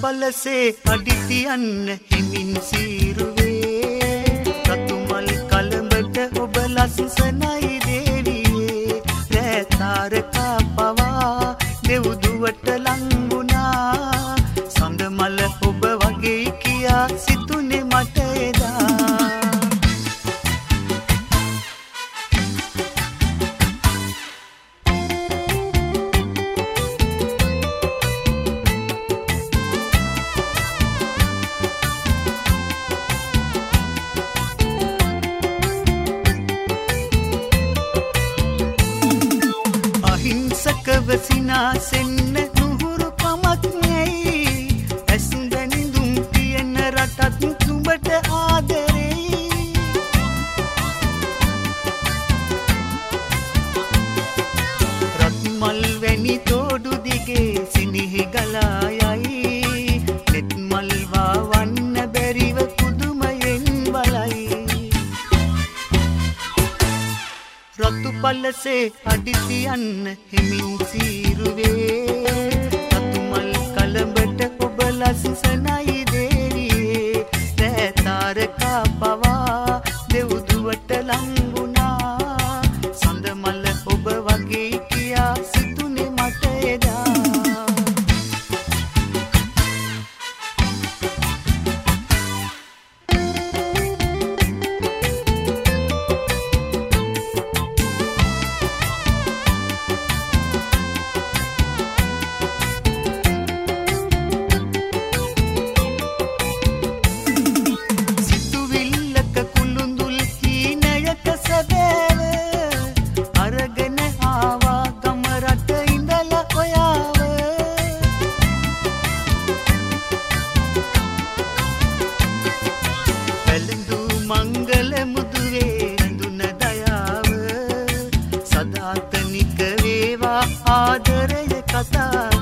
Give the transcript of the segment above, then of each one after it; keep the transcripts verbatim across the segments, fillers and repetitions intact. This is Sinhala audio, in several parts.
පලසේ අඩිතියන්න හිමින් සීරුවේ රතුමල් කළඹට ඔබ ලස්සනයි දේවියේ රෑතාරකා පවා දෙව්දුවට ලංගුණා සඳමල ඔබ වගේ කියා සිතුනේ මට එදා සිනාසෙන්න නුහුරු කමක් නැයි ඇසුඳැනිදුම් තියෙන රටත් නුඹට ආදරෙයි රත්මල් වැනි තෝඩු දිගේ සිනිහි ගලා යයි නෙත් මල් වවන්න බැරිව පුදුමයෙන් බලයි රතු පලසේ අඩිතියන්න හිමින් සීරුවේ රතුමල් කළඹට ඔබ ලස්සනයි දේවියේ රෑතාරකා පවා දෙව්දුවට ලංගුණා සඳමල ඔබ වගේ කියා සිතුනේ මට එදා මංගල මුදුවේ ඇඳුන දයාව සදාතනික වේවා ආදරය කතාව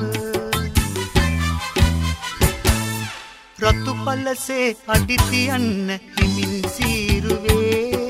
රතු පලසේ අඩිතියන්න හිමින් සීරුවේ